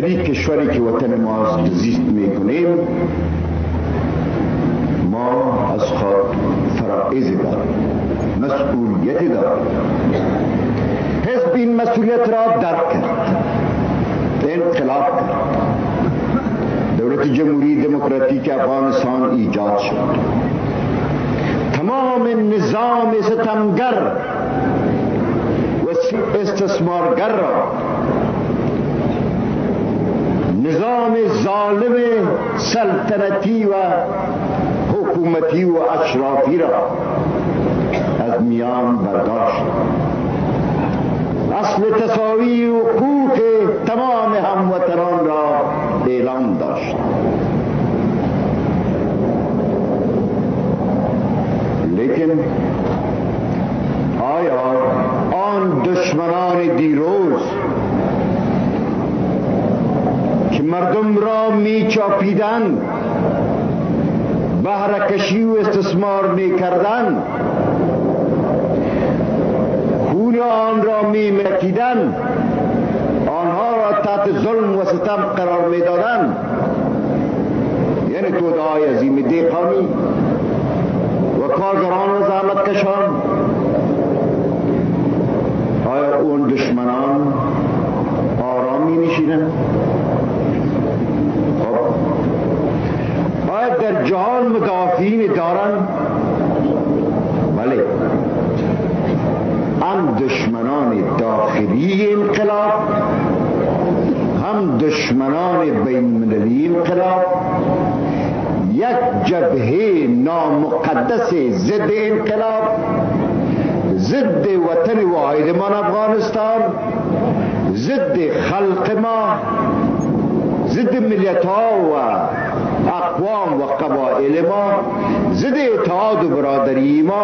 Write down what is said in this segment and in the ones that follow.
در این کشوری که وطن ما زیست میکنیم ما از خود فرائض داریم، مسئولیت داریم. حزب این مسئولیت را درک کرد، انقلاب کرد، دولت جمهوری دموکراتیک افغانستان ایجاد شد. تمام نظام ستمگر و استثمارگر را، نظام ظالم سلطنتی و حکومتی و اشرافی را از میان برداشت. اصل تساوی و حقوق تمام هموطنان را اعلام داشت. لیکن آیا آن دشمنان دیروز که مردم را می چاپیدند، بهره کشی و استثمار می کردند، خون آن را می مکیدند، آنها را تحت ظلم و ستم قرار می دادند، یعنی توده‌های عظیم دهقانی و کارگران و زحمت کشان، آیا اون دشمنان آرام می نشینند؟ آیا در جهان مدافعین دارند؟ بله، هم دشمنان داخلی انقلاب، هم دشمنان بین‌المللی انقلاب، یک جبهه نامقدس ضد انقلاب، ضد وطن واحد ما افغانستان، ضد خلق ما، ضد ملت ها و اقوام و قبائل ما، ضد اتحاد و برادری ما،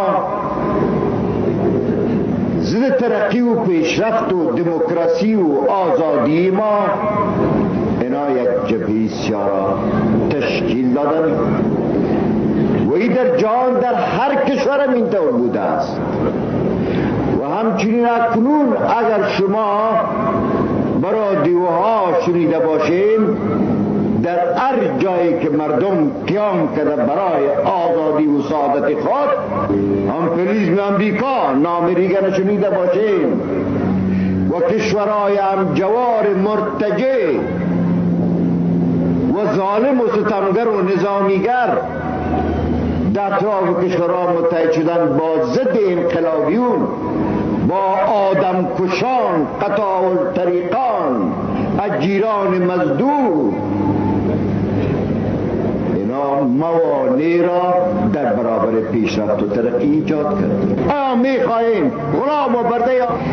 ضد ترقی و پیشرفت و دموکراسی و آزادی ما. اینا یک جبهه سیاه را تشکیل دادن و این در جهان در هر کشور هم اینطور بوده است. و همچنین اکنون اگر شما برای دیوها شنیده باشیم، در هر جایی که مردم قیام کرده برای آزادی و سعادت خود، امپریالیسم امریکا نام دیگر شنیده باشیم و کشورهای همجوار مرتجع و ظالم و ستمگر و نظامیگر در اطراف کشورها متحد شدن با ضد انقلابیون، با آدم کشان، قطاع الطریقان، اجیران مزدور. اینا موانع را در برابر پیشرفت و ترقی ایجاد کرد. آیا میخواهیم غلام و برده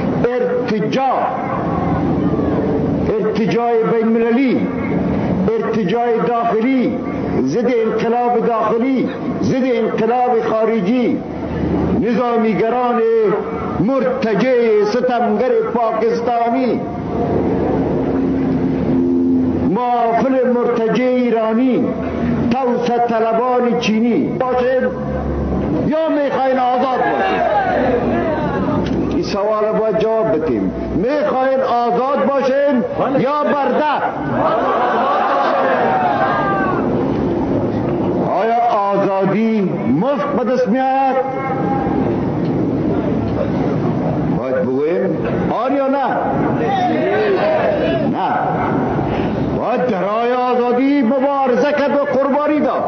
ارتجاع بین‌المللی، ارتجاع داخلی، ضد انقلاب داخلی، ضد انقلاب خارجی، نظامیگران مرتجع ستمگر پاکستانی، معافل مرتجع ایرانی، توسط طلبان چینی باشیم یا میخواین آزاد باشیم؟ این سوال باید جواب بدیم. میخواین آزاد باشیم یا برده؟ آیا آزادی مفت به دست میآید؟ باید بگویم آن یا نه؟ نه، باید در راه آزادی مبارزه کرد و قربانی داد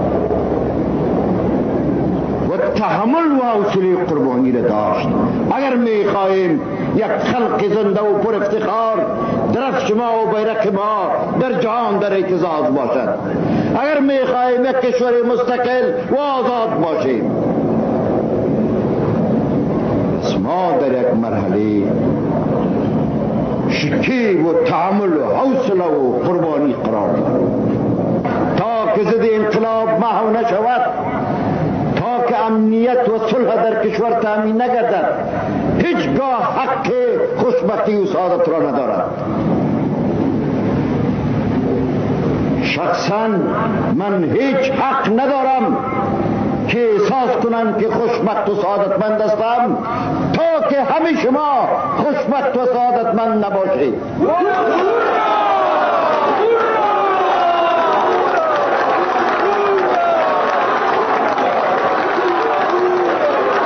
و تحمل و حوصله قربانی را داشت. اگر میخواهیم یک خلق زنده و پر افتخار درفش ما و بیرق ما در جهان در اعتزاز باشد، اگر میخواهیم یک کشور مستقل و آزاد باشیم، پس ما در یک مرحله شکیب و تحمل و حوصله و قربانی قرار داریم تا که ضد انقلاب محو نشود، تا که امنیت و صلح در کشور تامین نگردد. هیچگاه حق خوشبختی و سعادت را ندارد. شخصا من هیچ حق ندارم که احساس کنم که خوشبخت و سعادتمند هستم تا که همه شما خوشبخت و سعادتمند نباشید.